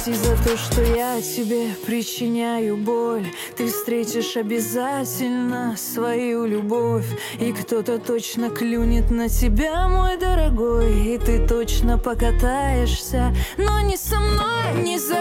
Прости за то, что я тебе причиняю боль. Ты встретишь обязательно свою любовь, и кто-то точно клюнет на тебя, мой дорогой. И ты точно покатаешься, но не со мной, не за